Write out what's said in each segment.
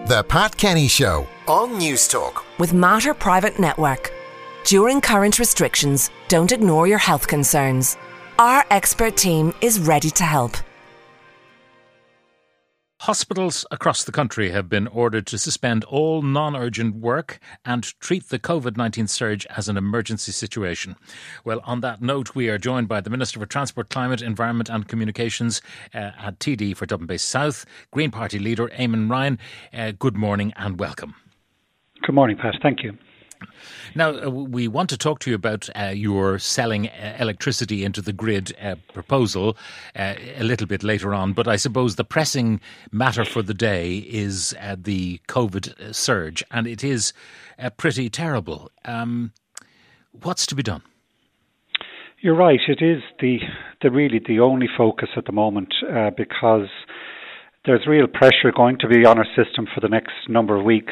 The Pat Kenny Show on News Talk. With Mater Private Network. During current restrictions, don't ignore your health concerns. Our expert team is ready to help. Hospitals across the country have been ordered to suspend all non-urgent work and treat the COVID-19 surge as an emergency situation. Well, on that note, we are joined by the Minister for Transport, Climate, Environment and Communications at TD for Dublin Bay South, Green Party leader Eamon Ryan. Good morning and welcome. Good morning, Pat. Thank you. Now, we want to talk to you about your selling electricity into the grid proposal a little bit later on, but I suppose the pressing matter for the day is the COVID surge, and it is pretty terrible. What's to be done? You're right. It is really the only focus at the moment because there's real pressure going to be on our system for the next number of weeks.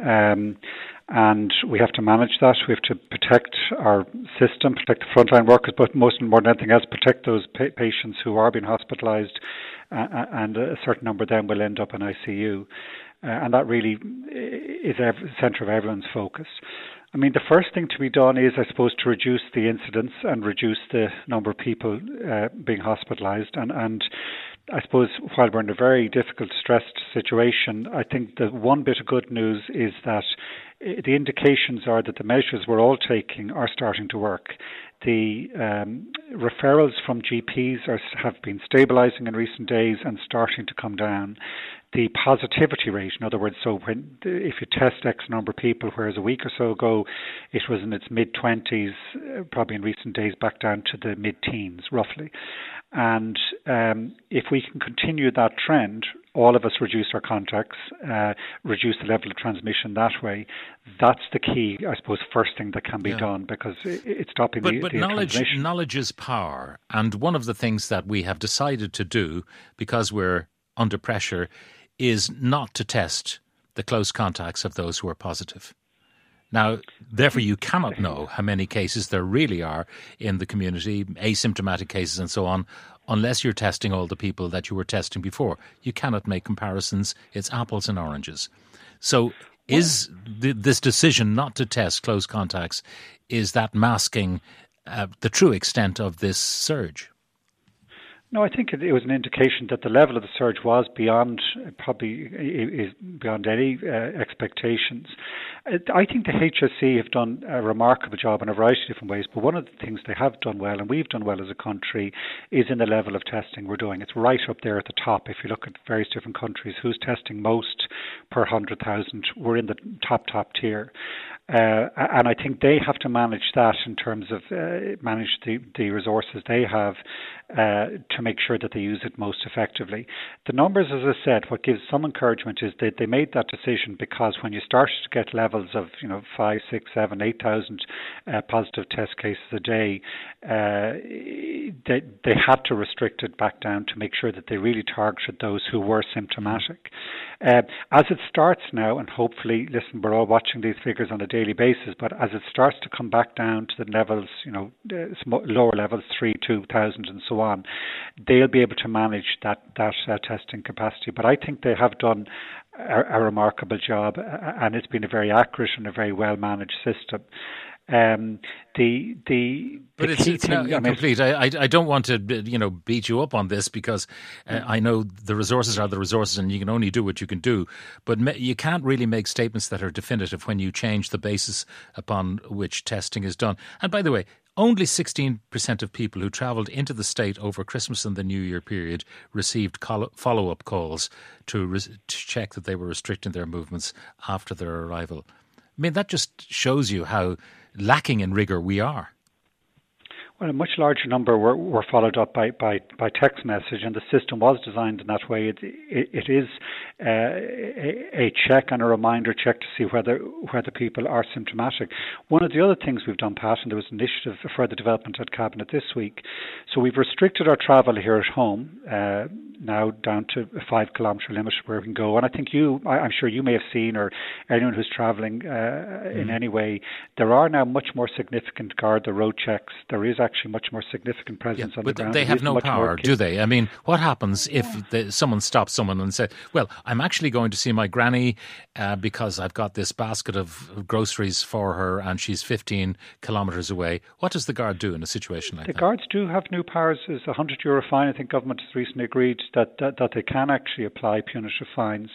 And we have to manage that. We have to protect our system, protect the frontline workers, but more than anything else, protect those patients who are being hospitalised, and a certain number of them will end up in ICU. And that really is the centre of everyone's focus. I mean, the first thing to be done is, I suppose, to reduce the incidence and reduce the number of people being hospitalised. And I suppose while we're in a very difficult, stressed situation, I think the one bit of good news is that the indications are that the measures we're all taking are starting to work. The referrals from GPs have been stabilising in recent days and starting to come down. The positivity rate, in other words, so if you test X number of people, whereas a week or so ago it was in its mid-20s, probably in recent days back down to the mid-teens, roughly. And if we can continue that trend, all of us reduce our contacts, reduce the level of transmission that way. That's the key, I suppose, first thing that can be done, because it's stopping the transmission. Knowledge is power. And one of the things that we have decided to do, because we're under pressure, is not to test the close contacts of those who are positive. Now, therefore, you cannot know how many cases there really are in the community, asymptomatic cases and so on, unless you're testing all the people that you were testing before. You cannot make comparisons. It's apples and oranges. So is this decision not to test close contacts, is that masking the true extent of this surge? No, I think it was an indication that the level of the surge was beyond any expectations. I think the HSE have done a remarkable job in a variety of different ways, but one of the things they have done well, and we've done well as a country, is in the level of testing we're doing. It's right up there at the top. If you look at various different countries, who's testing most per 100,000, we're in the top tier. And I think they have to manage that in terms of manage the resources they have to make sure that they use it most effectively. The numbers, as I said, what gives some encouragement is that they made that decision because when you started to get levels of 5, 6, 7, 8,000 positive test cases a day, they had to restrict it back down to make sure that they really targeted those who were symptomatic. As it starts now, and hopefully, listen, we're all watching these figures on a daily basis, but as it starts to come back down to the levels, lower levels, 3, 2,000 and so on, they'll be able to manage that testing capacity. But I think they have done a remarkable job, and it's been a very accurate and a very well managed system. It's now incomplete. I don't want to beat you up on this because I know the resources are the resources and you can only do what you can do, but you can't really make statements that are definitive when you change the basis upon which testing is done. And by the way, only 16% of people who travelled into the state over Christmas and the New Year period received follow-up calls to check that they were restricting their movements after their arrival. I mean, that just shows you how lacking in rigour we are. Well, a much larger number were followed up by text message, and the system was designed in that way. It is a check and a reminder check to see whether people are symptomatic. One of the other things we've done, Pat, and there was an initiative for further development at Cabinet this week, so we've restricted our travel here at home now down to a 5-kilometre limit where we can go. And I think I'm sure you may have seen, or anyone who's travelling in any way, there are now much more significant Garda road checks. There is actually much more significant presence on the ground. But they have no power, do they? I mean, what happens if someone stops someone and says, well, I'm actually going to see my granny because I've got this basket of groceries for her and she's 15 kilometres away. What does the Guard do in a situation like that? The Guards do have new powers. There's a €100 fine. I think government has recently agreed that they can actually apply punitive fines.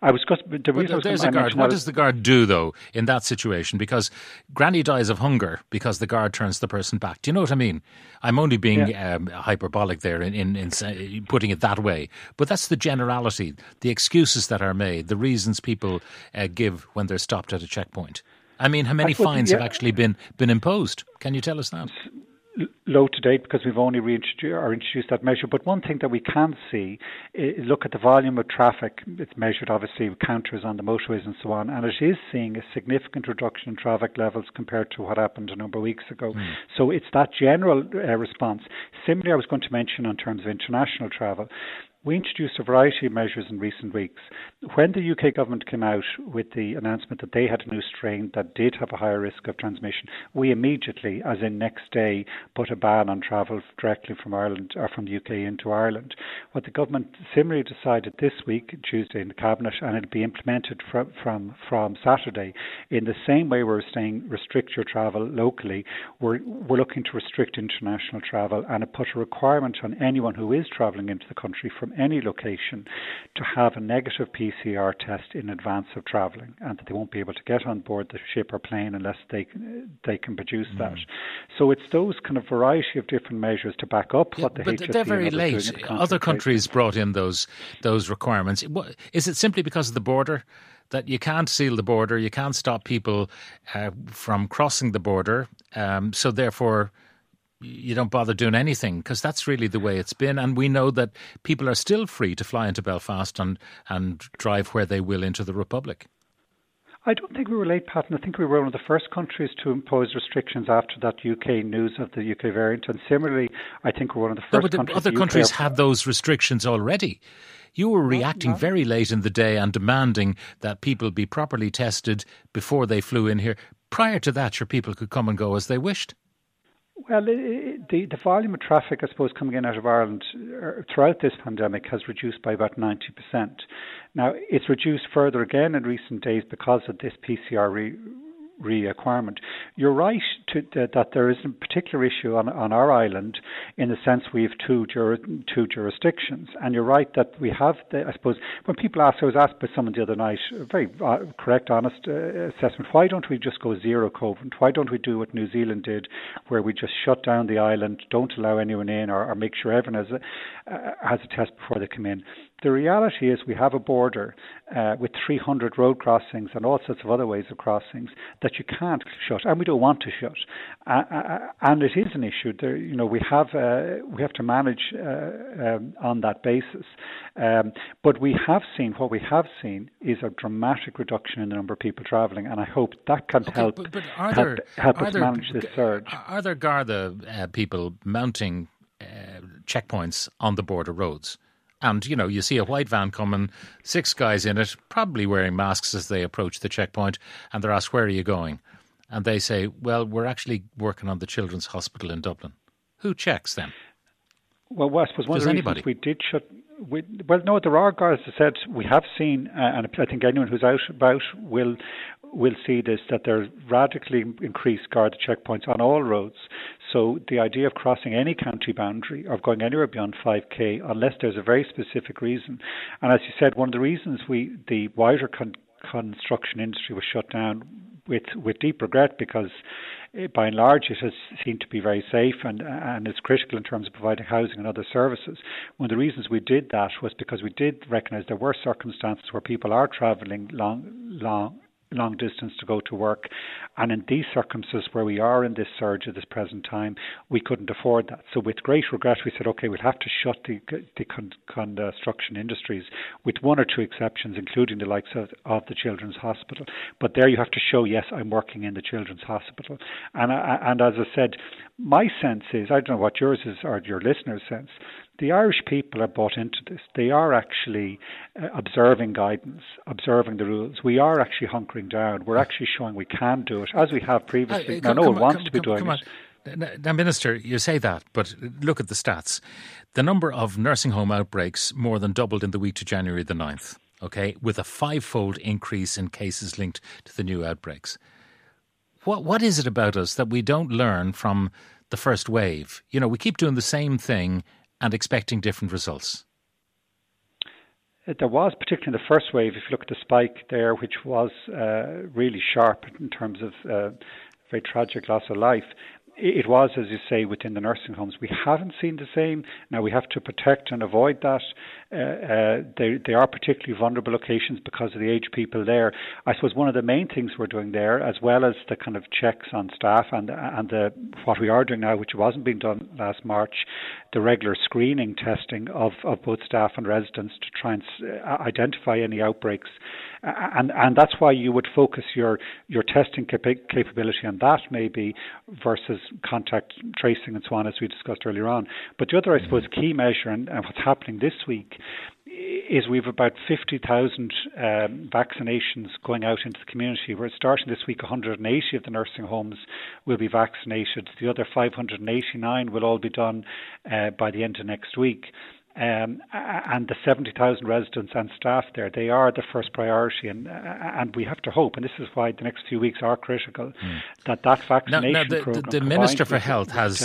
What does the Guard do, though, in that situation? Because granny dies of hunger because the Guard turns the person back. Do you know what I mean? I'm only being hyperbolic there in putting it that way. But that's the generality, the excuses that are made, the reasons people give when they're stopped at a checkpoint. I mean, how many fines have actually been imposed? Can you tell us that? Low to date because we've only introduced that measure. But one thing that we can see is look at the volume of traffic. It's measured obviously with counters on the motorways and so on, and it is seeing a significant reduction in traffic levels compared to what happened a number of weeks ago. So it's that general response. Similarly, I was going to mention in terms of international travel, we introduced a variety of measures in recent weeks. When the UK government came out with the announcement that they had a new strain that did have a higher risk of transmission, we immediately, as in next day, put a ban on travel directly from Ireland or from the UK into Ireland. What the government similarly decided this week, Tuesday in the Cabinet, and it'll be implemented from Saturday, in the same way we're saying restrict your travel locally, we're looking to restrict international travel and put a requirement on anyone who is travelling into the country from any location to have a negative PCR test in advance of travelling, and that they won't be able to get on board the ship or plane unless they can produce that. So it's those kind of variety of different measures to back up what the HSE but they're very late. Other countries brought in those requirements. Is it simply because of the border? That you can't seal the border, you can't stop people from crossing the border, so therefore you don't bother doing anything, because that's really the way it's been. And we know that people are still free to fly into Belfast and drive where they will into the Republic. I don't think we were late, Pat, and I think we were one of the first countries to impose restrictions after that UK news of the UK variant. And similarly, I think we're one of the first countries. Other countries have those restrictions already. You were reacting very late in the day and demanding that people be properly tested before they flew in here. Prior to that, your people could come and go as they wished. Well, the volume of traffic, I suppose, coming in out of Ireland throughout this pandemic has reduced by about 90%. Now, it's reduced further again in recent days because of this PCR requirement. You're right that there is a particular issue on our island in the sense we have two jurisdictions, and you're right that we have I suppose when people ask, I was asked by someone the other night, a very correct, honest assessment, why don't we just go zero COVID? Why don't we do what New Zealand did, where we just shut down the island, don't allow anyone in, or make sure everyone has a test before they come in? The reality is we have a border with 300 road crossings and all sorts of other ways of crossings that you can't shut, and we don't want to shut. And it is an issue. We have to manage on that basis. But what we have seen is a dramatic reduction in the number of people travelling, and I hope that can help us manage this surge. Are there Garda people mounting checkpoints on the border roads? And, you see a white van coming, 6 guys in it, probably wearing masks as they approach the checkpoint, and they're asked, where are you going? And they say, well, we're actually working on the Children's Hospital in Dublin. Who checks then? Well, I suppose one of the reasons we did shut... no, there are guards that said we have seen, and I think anyone who's out about will see this, that there are radically increased Garda checkpoints on all roads. So the idea of crossing any county boundary or going anywhere beyond 5k, unless there's a very specific reason. And as you said, one of the reasons the wider construction industry was shut down with deep regret, because by and large it has seemed to be very safe and is critical in terms of providing housing and other services. One of the reasons we did that was because we did recognise there were circumstances where people are travelling long distance to go to work, and in these circumstances where we are in this surge at this present time, we couldn't afford that. So with great regret we said, okay, we'll have to shut the construction industries, with 1 or 2 exceptions, including the likes of the Children's Hospital. But there you have to show, yes, I'm working in the Children's Hospital. And as I said, my sense is, I don't know what yours is or your listeners' sense, the Irish people are bought into this. They are actually observing guidance, observing the rules. We are actually hunkering down. We're actually showing we can do it, as we have previously. No one wants to be doing it. Now, Minister, you say that, but look at the stats. The number of nursing home outbreaks more than doubled in the week to January the 9th, okay, with a 5-fold increase in cases linked to the new outbreaks. What is it about us that we don't learn from the first wave? You know, we keep doing the same thing and expecting different results. There was, particularly in the first wave, if you look at the spike there, which was really sharp in terms of very tragic loss of life. It was, as you say, within the nursing homes. We haven't seen the same. Now, we have to protect and avoid that. They are particularly vulnerable locations because of the aged people there. I suppose one of the main things we're doing there, as well as the kind of checks on staff and what we are doing now, which wasn't being done last March, the regular screening testing of both staff and residents to try and identify any outbreaks. And that's why you would focus your testing capability on that maybe versus contact tracing and so on, as we discussed earlier on. But the other, I suppose, key measure and what's happening this week is we've about 50,000 vaccinations going out into the community. We're starting this week, 180 of the nursing homes will be vaccinated. The other 589 will all be done by the end of next week. And the 70,000 residents and staff there, they are the first priority, and we have to hope, and this is why the next few weeks are critical, that vaccination program. The Minister for Health has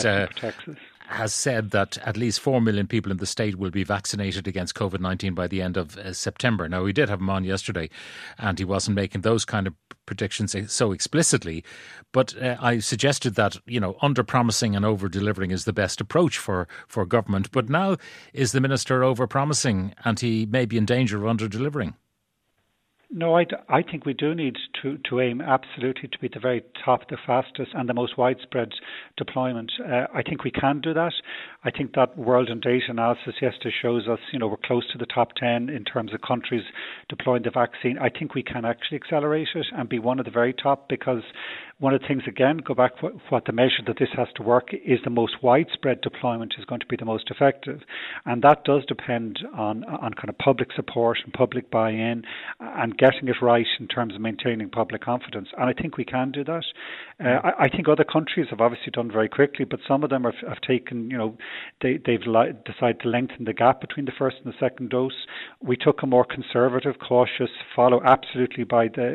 said that at least 4 million people in the state will be vaccinated against COVID-19 by the end of September. Now, we did have him on yesterday, and he wasn't making those kind of predictions so explicitly, but I suggested that, you know, under-promising and over-delivering is the best approach for government. But now is the Minister over-promising and he may be in danger of under-delivering? No, I think we do need to aim absolutely to be at the very top, the fastest and the most widespread deployment. I think we can do that. I think that World and Data analysis yesterday shows us, you know, we're close to the top 10 in terms of countries deploying the vaccine. I think we can actually accelerate it and be one of the very top, because one of the things, again, go back what the measure that this has to work is the most widespread deployment is going to be the most effective. And that does depend on kind of public support and public buy-in and getting it right in terms of maintaining public confidence. And I think we can do that. I think other countries have obviously done very quickly, but some of them have taken, you know, they've decided to lengthen the gap between the first and the second dose. We took a more conservative, cautious follow absolutely by the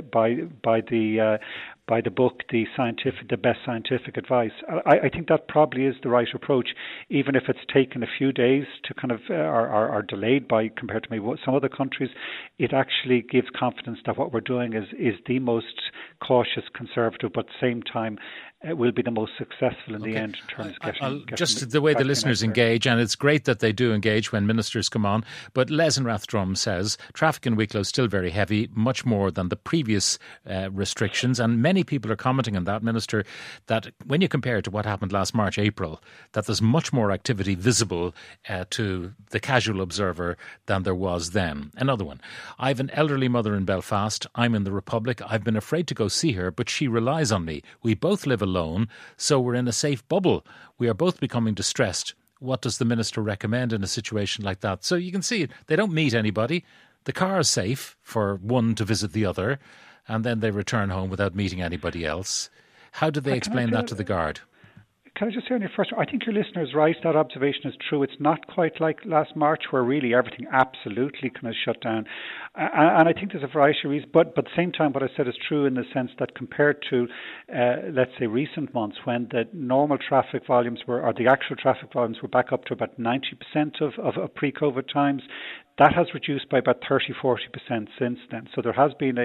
book, the best scientific advice. I think that probably is the right approach, even if it's taken a few days to kind of are delayed by compared to maybe some other countries. It actually gives confidence that what we're doing is the most cautious, conservative, but at the same time will be the most successful in the end in terms of getting just the way the listeners engage, and it's great that they do engage when ministers come on. But Les in Rathdrum says traffic in Wicklow is still very heavy, much more than the previous restrictions, and many people are commenting on that, Minister, that when you compare it to what happened last March, April, that there's much more activity visible to the casual observer than there was then. Another one. I have an elderly mother in Belfast. I'm in the Republic. I've been afraid to go see her, but she relies on me. We both live alone, so we're in a safe bubble. We are both becoming distressed. What does the Minister recommend in a situation like that? So you can see they don't meet anybody. The car is safe for one to visit the other, and then they return home without meeting anybody else. How do they explain that to the Guard? Can I just say on your first one, I think your listener is right. That observation is true. It's not quite like last March where really everything absolutely kind of shut down. And I think there's a variety of reasons. But at the same time, what I said is true in the sense that compared to, let's say, recent months when the normal traffic volumes or the actual traffic volumes were back up to about 90% of pre-COVID times, that has reduced by about 30-40% since then. So there has been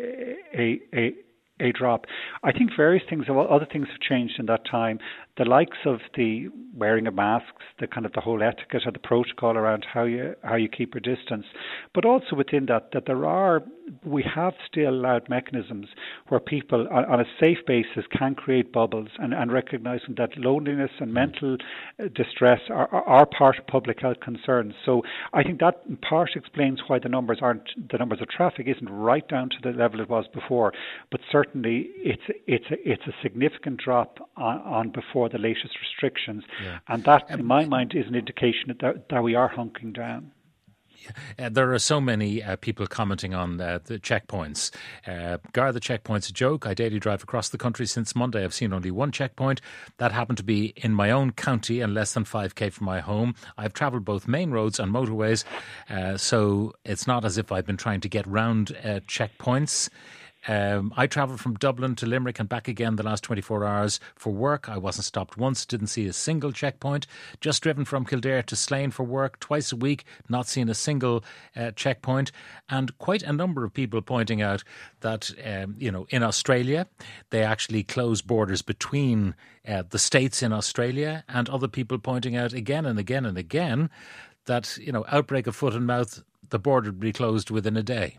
a drop. I think various things, other things have changed in that time. The likes of the wearing of masks, the kind of the whole etiquette or the protocol around how you keep your distance, but also within that we have still allowed mechanisms where people on a safe basis can create bubbles and recognizing that loneliness and mental distress are part of public health concerns. So I think that in part explains why the numbers of traffic isn't right down to the level it was before, but certainly it's a significant drop on before the latest restrictions, and that in my mind is an indication that we are hunking down. There are so many people commenting on the checkpoints. Gar, the checkpoint's a joke. I daily drive across the country since Monday. I've seen only one checkpoint. That happened to be in my own county and less than 5k from my home. I've travelled both main roads and motorways, so it's not as if I've been trying to get round checkpoints. I travelled from Dublin to Limerick and back again the last 24 hours for work. I wasn't stopped once, didn't see a single checkpoint. Just driven from Kildare to Slane for work twice a week, not seen a single checkpoint. And quite a number of people pointing out that, in Australia, they actually close borders between the states in Australia, and other people pointing out again and again and again that, outbreak of foot and mouth, the border would be closed within a day.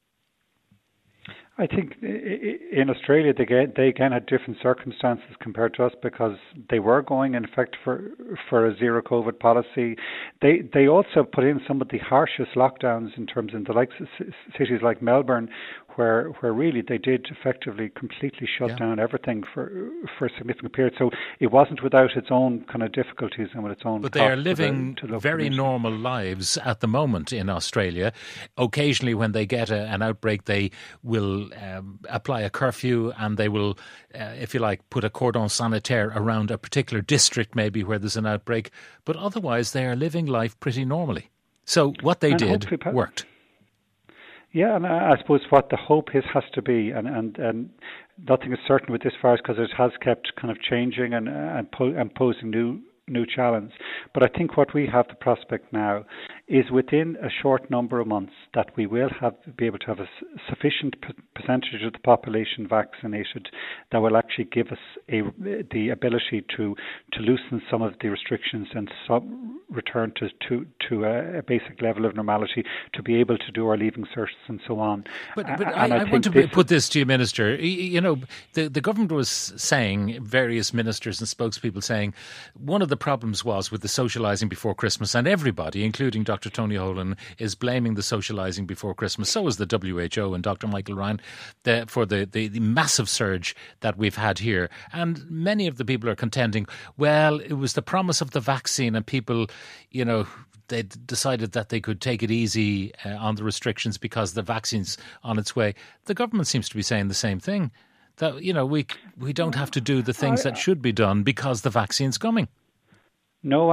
I think in Australia they again had different circumstances compared to us because they were going in effect for a zero COVID policy. They also put in some of the harshest lockdowns in terms of the likes of cities like Melbourne, where really they did effectively completely shut down everything for a significant period. So it wasn't without its own kind of difficulties and with its own. But they are living very normal lives at the moment in Australia. Occasionally, when they get an outbreak, they will apply a curfew and they will, if you like, put a cordon sanitaire around a particular district, maybe where there's an outbreak. But otherwise, they are living life pretty normally. So what they did worked. Yeah, and I suppose what the hope has to be, and nothing is certain with this virus because it has kept kind of changing and posing new challenge. But I think what we have the prospect now is within a short number of months that we will be able to have a sufficient percentage of the population vaccinated that will actually give us the ability to loosen some of the restrictions and return to a basic level of normality, to be able to do our leaving certs and so on. But I want to put this to you, Minister. The government was saying, various ministers and spokespeople saying, one of the problems was with the socialising before Christmas, and everybody, including Dr. Tony Holan, is blaming the socialising before Christmas. So is the WHO and Dr. Michael Ryan for the massive surge that we've had here. And many of the people are contending, well, it was the promise of the vaccine and people, they decided that they could take it easy on the restrictions because the vaccine's on its way. The government seems to be saying the same thing, that, we don't have to do the things that should be done because the vaccine's coming. No,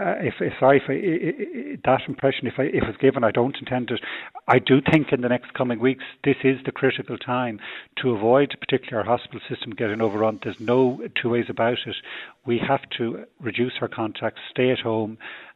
that impression, if it was given, I don't intend it. I do think in the next coming weeks, this is the critical time to avoid, particularly our hospital system, getting overrun. There's no two ways about it. We have to reduce our contacts, stay at home,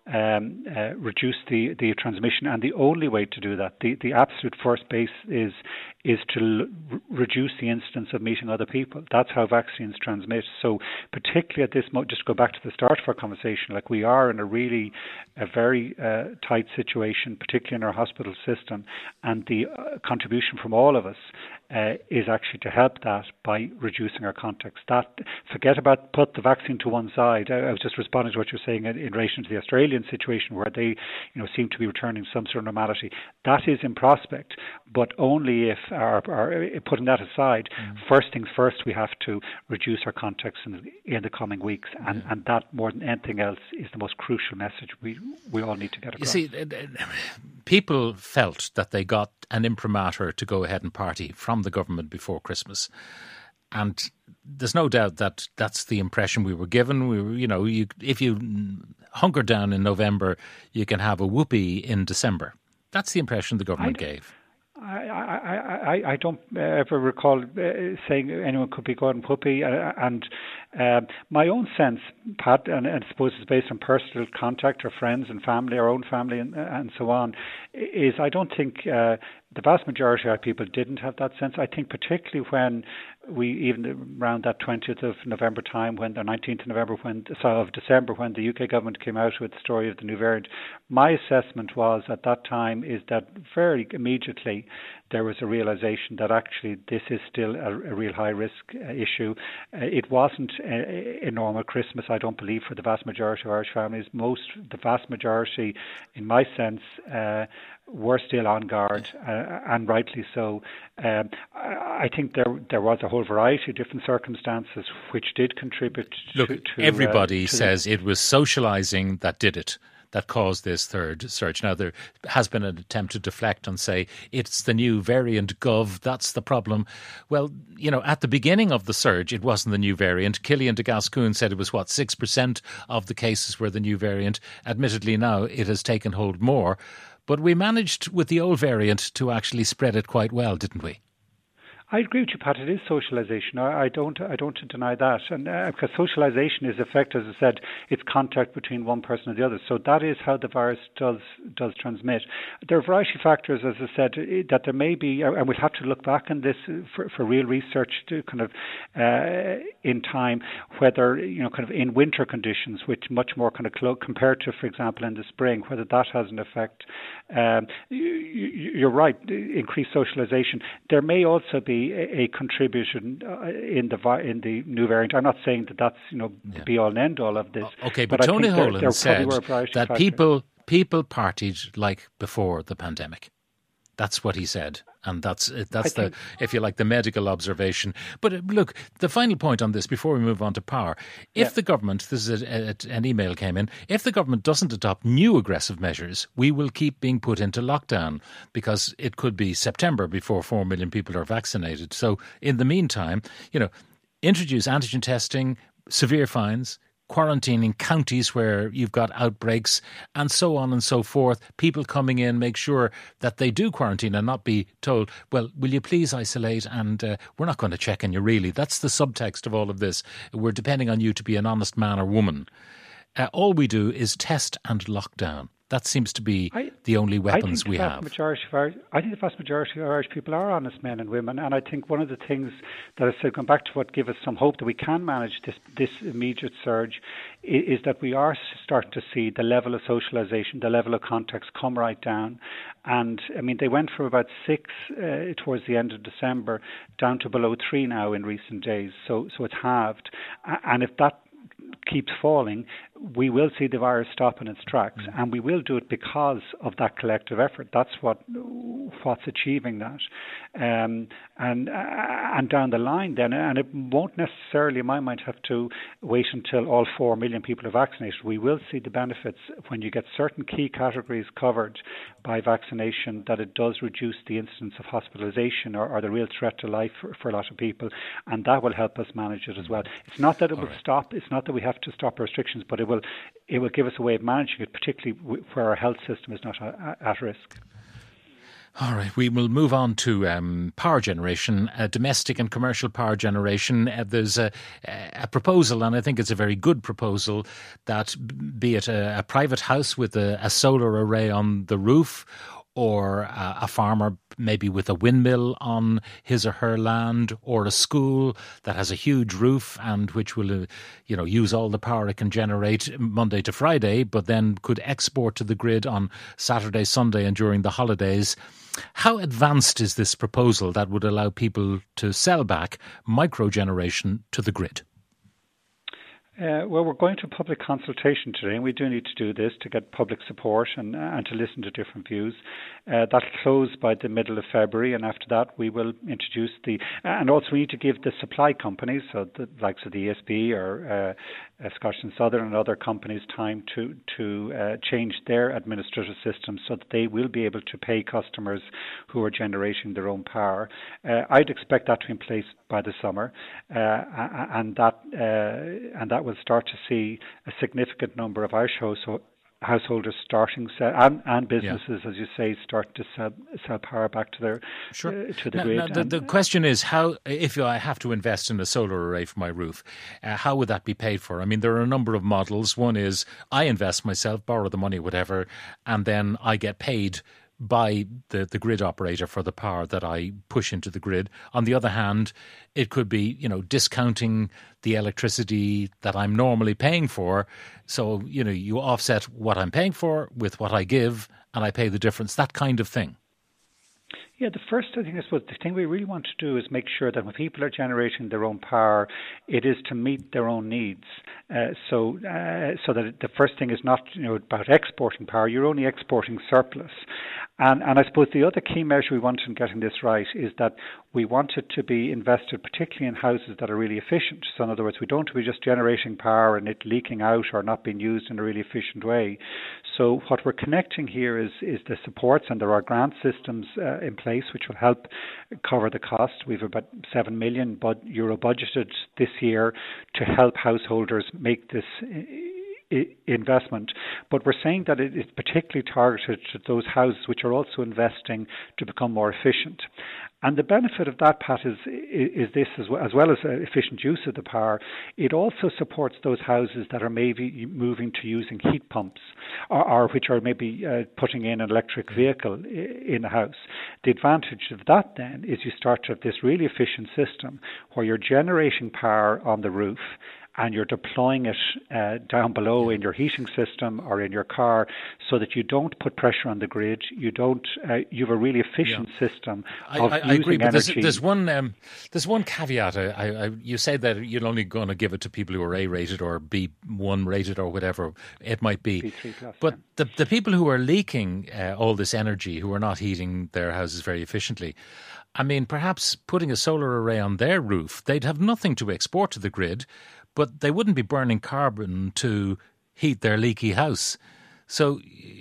reduce the transmission, and the only way to do that, the absolute first base is to reduce the incidence of meeting other people. That's how vaccines transmit. So particularly at this moment, just go back to the start of our conversation, like we are in a very tight situation, particularly in our hospital system, and the contribution from all of us is actually to help that by reducing our contacts. Put the vaccine to one side. I was just responding to what you're saying in relation to the Australian situation where they seem to be returning some sort of normality. That is in prospect, but only if, putting that aside, first things first, we have to reduce our contacts in the coming weeks, and that more than anything else is the most crucial message we all need to get across. You see, people felt that they got an imprimatur to go ahead and party from the government before Christmas. And there's no doubt that that's the impression we were given. If you hunker down in November, you can have a whoopee in December. That's the impression the government gave. I don't ever recall saying anyone could be going whoopee, and my own sense, Pat, and I suppose it's based on personal contact or friends and family, our own family and so on, is I don't think the vast majority of people didn't have that sense. I think particularly when even around that 20th of November time, the 19th of November, of December, when the UK government came out with the story of the new variant, my assessment was at that time is that very immediately there was a realization that actually this is still a real high risk issue. It wasn't a normal Christmas, I don't believe, for the vast majority of Irish families. The vast majority, in my sense, were still on guard, and rightly so. I think there was a whole variety of different circumstances which did contribute to everybody says it was socialising that did it. that caused this third surge. Now, there has been an attempt to deflect and say it's the new variant Gov, that's the problem. Well, at the beginning of the surge, it wasn't the new variant. Killian de Gascoigne said it was, 6% of the cases were the new variant. Admittedly, now it has taken hold more. But we managed with the old variant to actually spread it quite well, didn't we? I agree with you, Pat. It is socialisation. I don't deny that, and because socialisation is effective, as I said, it's contact between one person and the other. So that is how the virus does transmit. There are a variety of factors, as I said, that there may be, and we'll have to look back on this for real research to kind of in time, whether kind of in winter conditions, which much more kind of compared to, for example, in the spring, whether that has an effect. You're right. Increased socialisation. There may also be a contribution in the new variant. I'm not saying that that's the be all and end all of this. Okay, but Tony Holan said that people partied like before the pandemic. That's what he said, and that's the, if you like, the medical observation. But look, the final point on this before we move on to power: if the government, this is an email came in, if the government doesn't adopt new aggressive measures, we will keep being put into lockdown because it could be September before 4 million people are vaccinated. So in the meantime, introduce antigen testing, severe fines, quarantining counties where you've got outbreaks, and so on and so forth. People coming in, make sure that they do quarantine and not be told, well, will you please isolate, and we're not going to check on you really. That's the subtext of all of this. We're depending on you to be an honest man or woman. All we do is test and lock down. That seems to be the only weapons we have. I think the vast majority of Irish people are honest men and women, and I think one of the things that I said, going back to what gave us some hope that we can manage this immediate surge, is that we are starting to see the level of socialisation, the level of contacts come right down. And I mean, they went from about 6 towards the end of December down to below 3 now in recent days. So it's halved, and if that keeps falling, we will see the virus stop in its tracks, and we will do it because of that collective effort. That's what's achieving that, and down the line then, and it won't necessarily, in my mind, have to wait until all 4 million people are vaccinated. We will see the benefits when you get certain key categories covered by vaccination, that it does reduce the incidence of hospitalisation or the real threat to life for a lot of people, and that will help us manage it as well. It's not that it will stop. It's not that we have to stop restrictions, but it will give us a way of managing it, particularly where our health system is not at risk. All right, we will move on to power generation, domestic and commercial power generation. There's a proposal, and I think it's a very good proposal, that be it a private house with a solar array on the roof, or a farmer maybe with a windmill on his or her land, or a school that has a huge roof and which will use all the power it can generate Monday to Friday, but then could export to the grid on Saturday, Sunday and during the holidays. How advanced is this proposal that would allow people to sell back microgeneration to the grid? Well, we're going to public consultation today, and we do need to do this to get public support and to listen to different views. That'll close by the middle of February, and after that we will introduce and also we need to give the supply companies, so the likes of the ESB or Scottish and Southern and other companies, time to change their administrative systems so that they will be able to pay customers who are generating their own power. I'd expect that to be in place by the summer, and that will start to see a significant number of Irish householders starting and businesses, as you say, start to sell power back to their to the grid. Now, the question is, how, if I have to invest in a solar array for my roof, how would that be paid for? I mean, there are a number of models. One is I invest myself, borrow the money, whatever, and then I get paid by the grid operator for the power that I push into the grid. On the other hand, it could be, discounting the electricity that I'm normally paying for. So, you offset what I'm paying for with what I give, and I pay the difference, that kind of thing. Yeah, the first thing, I suppose, the thing we really want to do is make sure that when people are generating their own power, it is to meet their own needs. So that the first thing is not about exporting power. You're only exporting surplus. And I suppose the other key measure we want in getting this right is that we want it to be invested particularly in houses that are really efficient. So in other words, we don't want to be just generating power and it leaking out or not being used in a really efficient way. So what we're connecting here is the supports, and there are grant systems in place which will help cover the cost. We've about €7 million budgeted this year to help householders make this investment, but we're saying that it is particularly targeted to those houses which are also investing to become more efficient. And the benefit of that, Pat, is this as well as efficient use of the power. It also supports those houses that are maybe moving to using heat pumps or which are maybe putting in an electric vehicle in a house. The advantage of that then is you start to have this really efficient system where you're generating power on the roof and you're deploying it down below in your heating system or in your car, so that you don't put pressure on the grid. You have a really efficient system of I agree, but energy. There's one caveat. You said that you're only going to give it to people who are A rated or B1 rated or whatever it might be. B3 plus, but the people who are leaking all this energy, who are not heating their houses very efficiently, I mean, perhaps putting a solar array on their roof, they'd have nothing to export to the grid, but they wouldn't be burning carbon to heat their leaky house. So,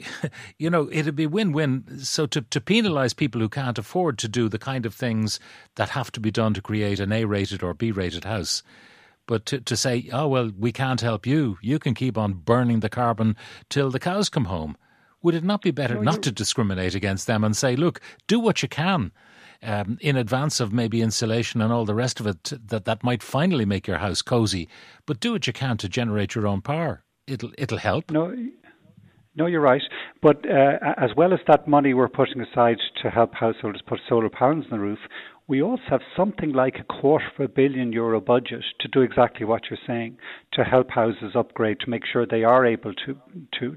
it'd be win-win. So to penalise people who can't afford to do the kind of things that have to be done to create an A-rated or B-rated house, but to say, oh, well, we can't help you. You can keep on burning the carbon till the cows come home. Would it not be better not to discriminate against them and say, look, do what you can? In advance of maybe insulation and all the rest of it, that might finally make your house cosy. But do what you can to generate your own power. It'll help. No, you're right. But as well as that money we're putting aside to help householders put solar panels on the roof, we also have something like €250 million budget to do exactly what you're saying, to help houses upgrade, to make sure they are able to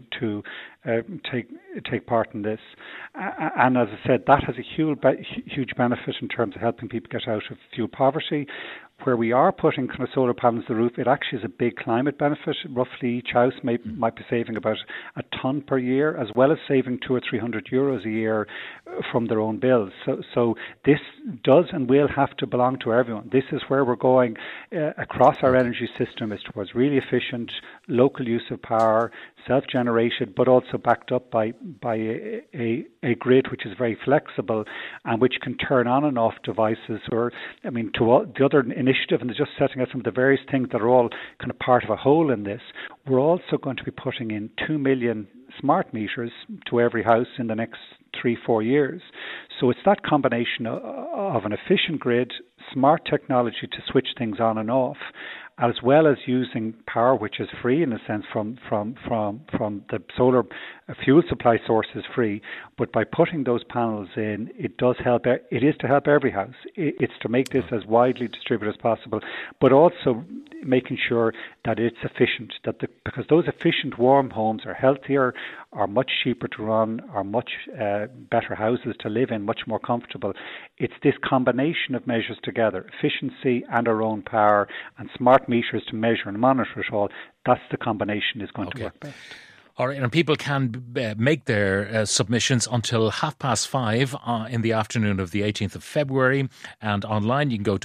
take part in this. And as I said, that has a huge benefit in terms of helping people get out of fuel poverty. Where we are putting kind of solar panels on the roof, it actually is a big climate benefit. Roughly each house might be saving about a tonne per year, as well as saving €200 or €300 a year from their own bills. So this does and will have to belong to everyone. This is where we're going across our energy system, is towards really efficient local use of power, self-generated, but also backed up by a grid which is very flexible and which can turn on and off devices. Or, I mean, the other initiative, and just setting out some of the various things that are all kind of part of a whole in this, we're also going to be putting in 2 million smart meters to every house in the next 3-4 years. So it's that combination of an efficient grid, smart technology to switch things on and off, as well as using power which is free in a sense from the solar fuel supply source is free. But by putting those panels in, it is to help every house. It's to make this as widely distributed as possible, but also making sure that it's efficient, because those efficient warm homes are healthier, are much cheaper to run, are much better houses to live in, much more comfortable. It's this combination of measures together, efficiency and our own power, and smart meters to measure and monitor it all. That's the combination is going to work best. All right, and people can make their submissions until 5:30 in the afternoon of the 18th of February. And online you can go to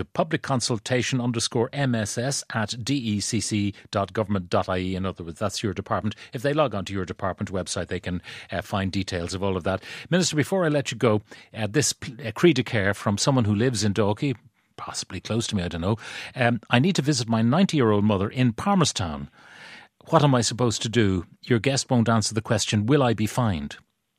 publicconsultation_MSS@decc.government.ie. In other words, that's your department. If they log on to your department website, they can find details of all of that. Minister, before I let you go, this cri de care from someone who lives in Dalkey, possibly close to me, I don't know. I need to visit my 90-year-old mother in Palmerstown. What am I supposed to do? Your guest won't answer the question, will I be fined?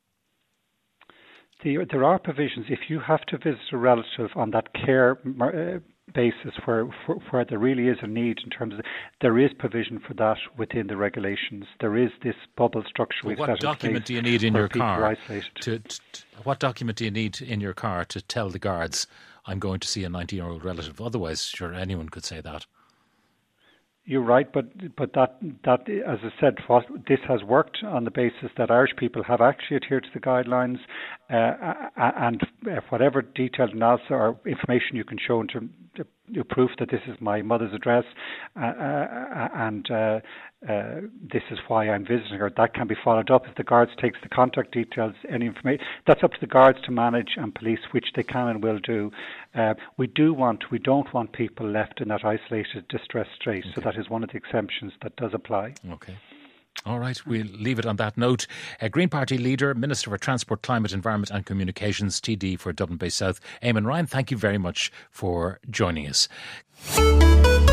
There are provisions. If you have to visit a relative on that care basis where there really is a need in terms of, there is provision for that within the regulations. There is this bubble structure we've set in place. What document do you need in your car? What document do you need in your car to tell the guards, I'm going to see a 90-year-old relative? Otherwise, sure, anyone could say that. You're right, but that as I said, this has worked on the basis that Irish people have actually adhered to the guidelines, and whatever detailed analysis or information you can show into proof that this is my mother's address and this is why I'm visiting her, that can be followed up. If the Guards takes the contact details, any information, that's up to the Guards to manage and police, which they can and will do. We don't want people left in that isolated distress state, so that is one of the exemptions that does apply. Okay. All right, we'll leave it on that note. Green Party leader, Minister for Transport, Climate, Environment and Communications, TD for Dublin Bay South, Eamon Ryan, thank you very much for joining us.